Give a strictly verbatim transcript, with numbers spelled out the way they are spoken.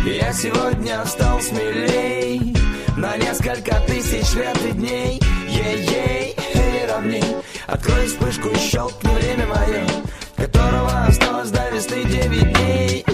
Я сегодня стал смелей на несколько тысяч лет и дней. Ей-ей, эй, ровней. Открой вспышку и щелкни время мое, которого осталось до весны девять дней.